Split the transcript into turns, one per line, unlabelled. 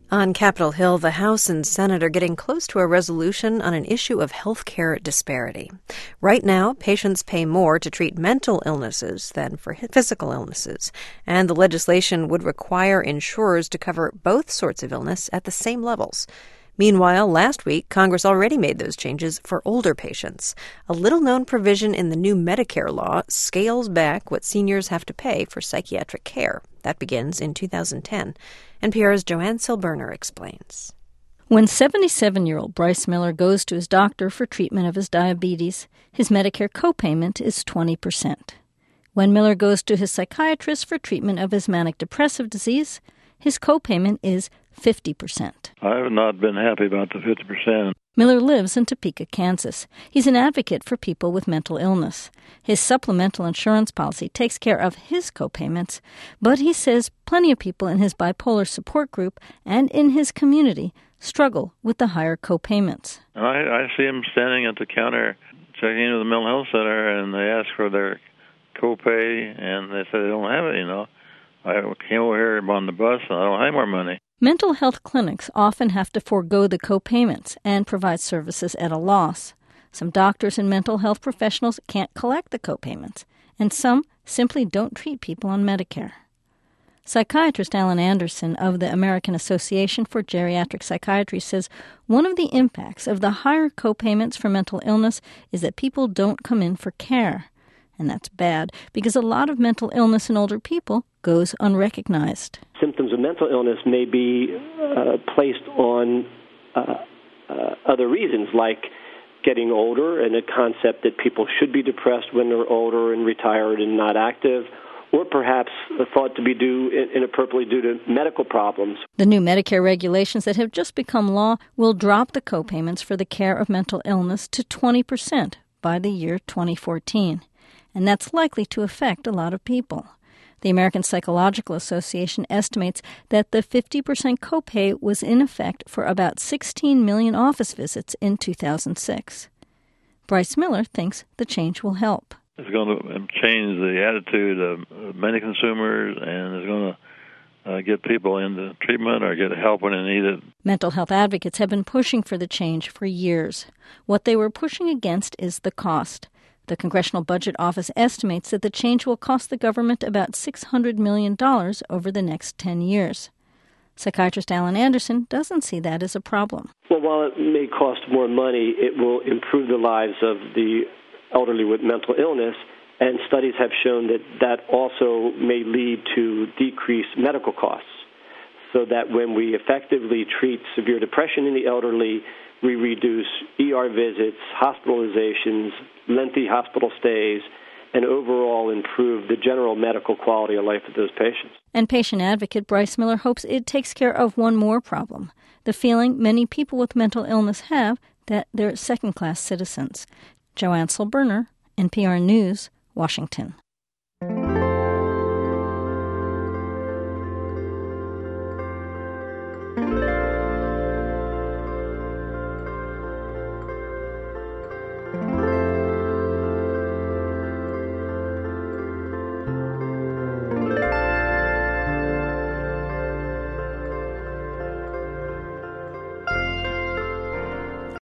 On Capitol Hill, the House and Senate are getting close to a resolution on an issue of health care disparity. Right now, patients pay more to treat mental illnesses than for physical illnesses, and the legislation would require insurers to cover both sorts of illness at the same levels. Meanwhile, last week, Congress already made those changes for older patients. A little-known provision in the new Medicare law scales back what seniors have to pay for psychiatric care. That begins in 2010. NPR's Joanne Silberner explains.
When 77-year-old Bryce Miller goes to his doctor for treatment of his diabetes, his Medicare copayment is 20%. When Miller goes to his psychiatrist for treatment of his manic depressive disease, his copayment is 50%.
I have not been happy about the 50%.
Miller lives in Topeka, Kansas. He's an advocate for people with mental illness. His supplemental insurance policy takes care of his copayments, but he says plenty of people in his bipolar support group and in his community struggle with the higher copayments.
I see them standing at the counter checking into the mental health center, and they ask for their copay, and they say they don't have it, I came over here on the bus, and I don't have more money.
Mental health clinics often have to forego the copayments and provide services at a loss. Some doctors and mental health professionals can't collect the copayments, and some simply don't treat people on Medicare. Psychiatrist Alan Anderson of the American Association for Geriatric Psychiatry says one of the impacts of the higher copayments for mental illness is that people don't come in for care. And that's bad because a lot of mental illness in older people goes unrecognized.
Symptoms of mental illness may be placed on other reasons, like getting older and a concept that people should be depressed when they're older and retired and not active, or perhaps thought to be inappropriately due to medical problems.
The new Medicare regulations that have just become law will drop the copayments for the care of mental illness to 20% by the year 2014. And that's likely to affect a lot of people. The American Psychological Association estimates that the 50% copay was in effect for about 16 million office visits in 2006. Bryce Miller thinks the change will help.
It's going to change the attitude of many consumers, and it's going to get people into treatment or get help when they need it.
Mental health advocates have been pushing for the change for years. What they were pushing against is the cost. The Congressional Budget Office estimates that the change will cost the government about $600 million over the next 10 years. Psychiatrist Alan Anderson doesn't see that as a problem.
Well, while it may cost more money, it will improve the lives of the elderly with mental illness, and studies have shown that that also may lead to decreased medical costs, so that when we effectively treat severe depression in the elderly, we reduce ER visits, hospitalizations, lengthy hospital stays, and overall improve the general medical quality of life of those patients.
And patient advocate Bryce Miller hopes it takes care of one more problem, the feeling many people with mental illness have that they're second-class citizens. Joanne Silberner, NPR News, Washington.